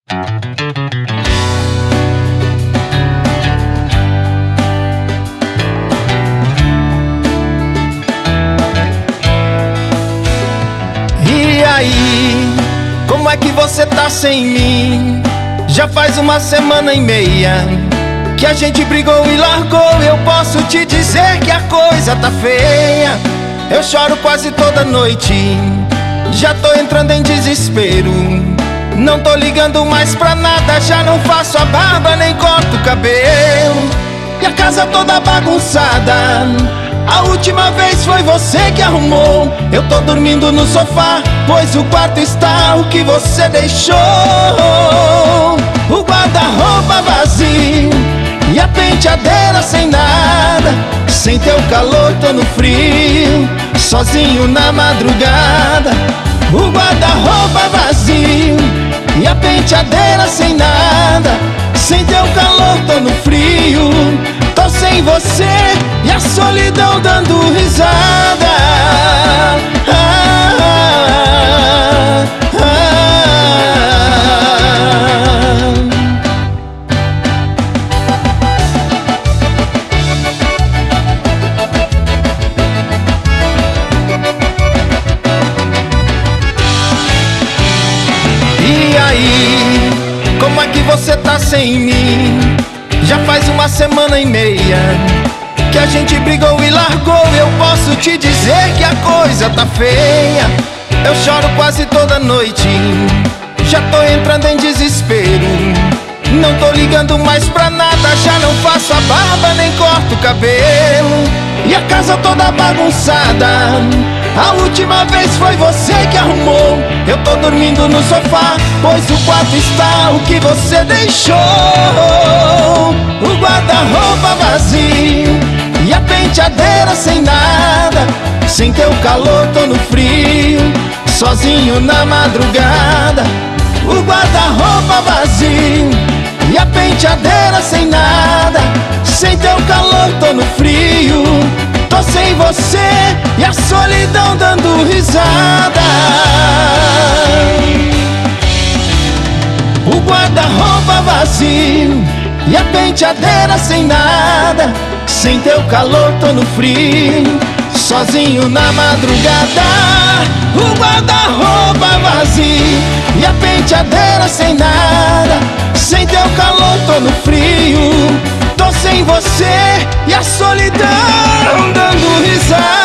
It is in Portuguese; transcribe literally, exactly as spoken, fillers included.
E aí, como é que você tá sem mim? Já faz uma semana e meia que a gente brigou e largou. Eu posso te dizer que a coisa tá feia. Eu choro quase toda noite, já tô entrando em desespero. Não tô ligando mais pra nada, já não faço a barba nem corto o cabelo. E a casa toda bagunçada, a última vez foi você que arrumou. Eu tô dormindo no sofá, pois o quarto está o que você deixou. O guarda-roupa vazio e a penteadeira sem nada. Sem teu calor tô no frio, sozinho na madrugada. O guarda-roupa vazio e a penteadeira sem nada. Sem teu calor tô no frio, tô sem você e a solidão dando risada. ah, ah, ah, ah. E aí, como é que você tá sem mim? Já faz uma semana e meia que a gente brigou e largou. Eu posso te dizer que a coisa tá feia. Eu choro quase toda noite, já tô entrando em desespero. Não tô ligando mais pra nada, já não faço a barba nem corto o cabelo. E a casa toda bagunçada, a última vez foi você que arrumou. Eu tô dormindo no sofá, pois o quarto está o que você deixou. O guarda-roupa vazio e a penteadeira sem nada. Sem teu calor tô no frio, sozinho na madrugada. O guarda-roupa vazio e a penteadeira sem nada. Sem teu calor tô no frio, tô sem você e a solidão dando risada. O guarda-roupa vazio e a penteadeira sem nada. Sem teu calor tô no frio, sozinho na madrugada. O guarda-roupa vazio e a penteadeira sem nada. Sem teu calor tô no frio, tô sem você e a solidão dando risada.